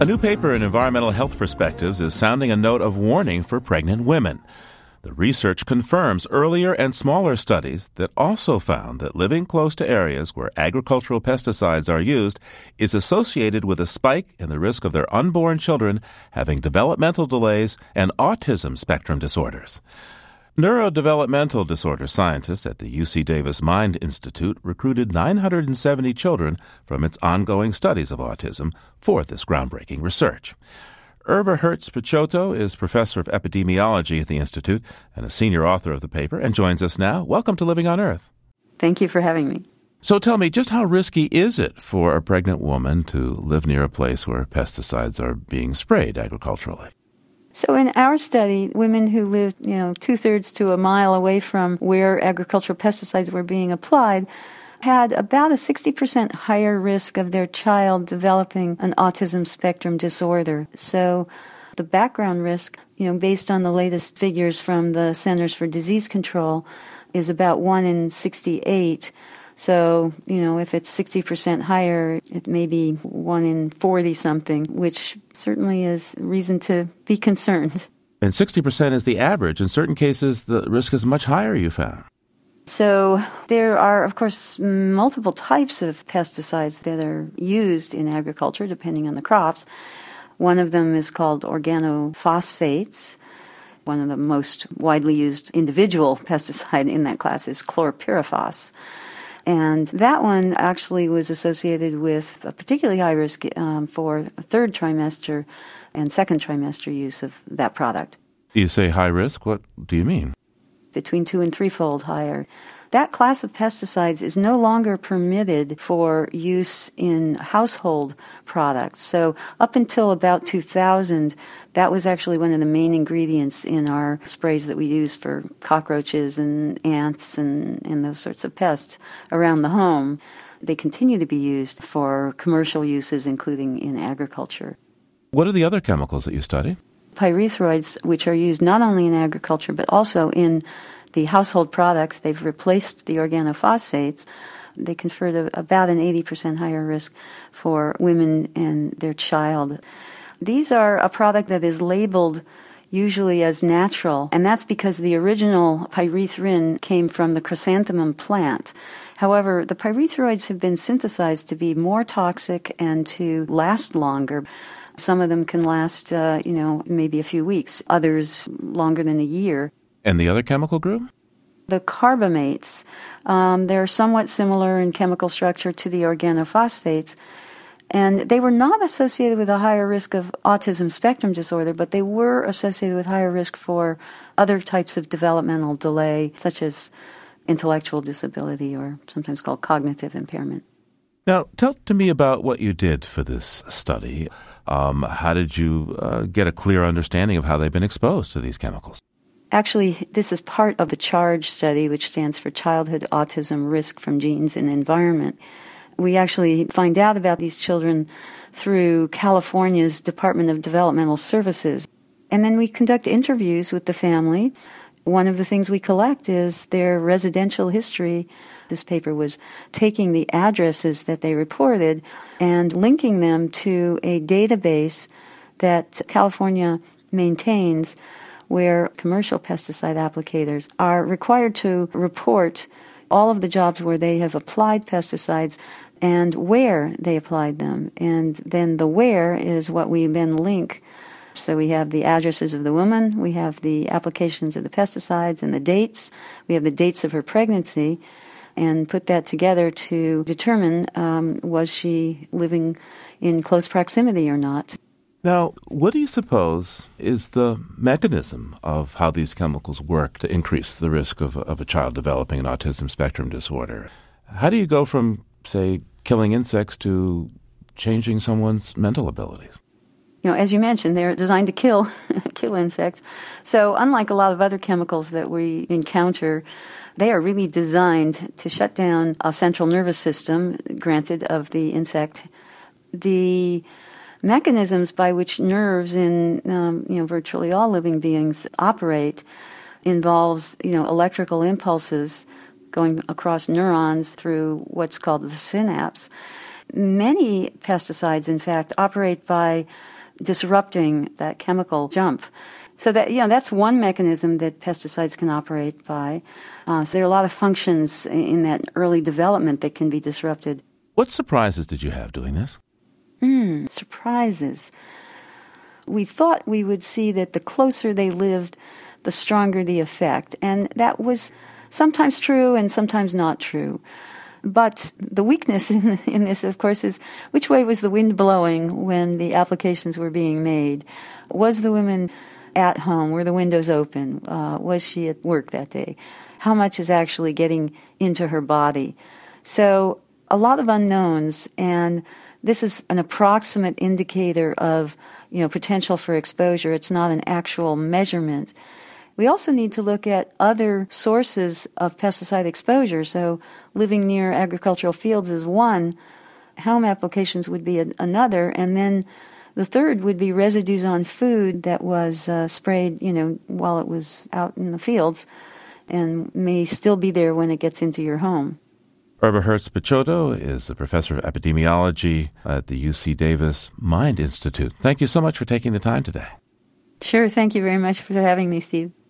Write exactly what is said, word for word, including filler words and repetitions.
A new paper in Environmental Health Perspectives is sounding a note of warning for pregnant women. The research confirms earlier and smaller studies that also found that living close to areas where agricultural pesticides are used is associated with a spike in the risk of their unborn children having developmental delays and autism spectrum disorders. Neurodevelopmental disorder scientists at the U C Davis Mind Institute recruited nine hundred seventy children from its ongoing studies of autism for this groundbreaking research. Irva Hertz-Picciotto is professor of epidemiology at the Institute and a senior author of the paper and joins us now. Welcome to Living on Earth. Thank you for having me. So tell me, just how risky is it for a pregnant woman to live near a place where pesticides are being sprayed agriculturally? So in our study, women who lived, you know, two-thirds to a mile away from where agricultural pesticides were being applied had about a sixty percent higher risk of their child developing an autism spectrum disorder. So the background risk, you know, based on the latest figures from the Centers for Disease Control, is about one in sixty-eight. So, you know, if it's sixty percent higher, it may be one in forty-something, which certainly is reason to be concerned. And sixty percent is the average. In certain cases, the risk is much higher, you found. So there are, of course, multiple types of pesticides that are used in agriculture, depending on the crops. One of them is called organophosphates. One of the most widely used individual pesticide in that class is chlorpyrifos. And that one actually was associated with a particularly high risk um, for third trimester and second trimester use of that product. You say high risk? What do you mean? Between two and threefold higher. That class of pesticides is no longer permitted for use in household products. So up until about two thousand, that was actually one of the main ingredients in our sprays that we use for cockroaches and ants and, and those sorts of pests around the home. They continue to be used for commercial uses, including in agriculture. What are the other chemicals that you study? Pyrethroids, which are used not only in agriculture but also in the household products. They've replaced the organophosphates. They conferred a, about an eighty percent higher risk for women and their child. These are a product that is labeled usually as natural, and that's because the original pyrethrin came from the chrysanthemum plant. However, the pyrethroids have been synthesized to be more toxic and to last longer. Some of them can last, uh, you know, maybe a few weeks, others longer than a year. And the other chemical group? The carbamates. Um, they're somewhat similar in chemical structure to the organophosphates, and they were not associated with a higher risk of autism spectrum disorder, but they were associated with higher risk for other types of developmental delay, such as intellectual disability or sometimes called cognitive impairment. Now, tell to me about what you did for this study. Um, how did you uh, get a clear understanding of how they've been exposed to these chemicals? Actually, this is part of the CHARGE study, which stands for Childhood Autism Risk from Genes and Environment. We actually find out about these children through California's Department of Developmental Services. And then we conduct interviews with the family. One of the things we collect is their residential history. This paper was taking the addresses that they reported and linking them to a database that California maintains where commercial pesticide applicators are required to report all of the jobs where they have applied pesticides and where they applied them. And then the where is what we then link. So we have the addresses of the woman, we have the applications of the pesticides and the dates, we have the dates of her pregnancy, and put that together to determine um, was she living in close proximity or not. Now, what do you suppose is the mechanism of how these chemicals work to increase the risk of, of a child developing an autism spectrum disorder? How do you go from, say, killing insects to changing someone's mental abilities? You know, as you mentioned, they're designed to kill kill insects. So unlike a lot of other chemicals that we encounter, they are really designed to shut down a central nervous system, granted, of the insect. The mechanisms by which nerves in um, you know virtually all living beings operate involves you know electrical impulses going across neurons through what's called the synapse. Many pesticides, in fact, operate by disrupting that chemical jump. So that, you know, that's one mechanism that pesticides can operate by. Uh, so there are a lot of functions in that early development that can be disrupted. What surprises did you have doing this? Mm, surprises. We thought we would see that the closer they lived, the stronger the effect. And that was sometimes true and sometimes not true. But the weakness in, in this, of course, is which way was the wind blowing when the applications were being made? Was the woman at home? Were the windows open? Uh, was she at work that day? How much is actually getting into her body? So a lot of unknowns, and this is an approximate indicator of, you know, potential for exposure. It's not an actual measurement. We also need to look at other sources of pesticide exposure. So living near agricultural fields is one. Home applications would be a, another. And then the third would be residues on food that was uh, sprayed, you know, while it was out in the fields and may still be there when it gets into your home. Barbara Hertz-Pichotto is a professor of epidemiology at the U C Davis Mind Institute. Thank you so much for taking the time today. Sure. Thank you very much for having me, Steve.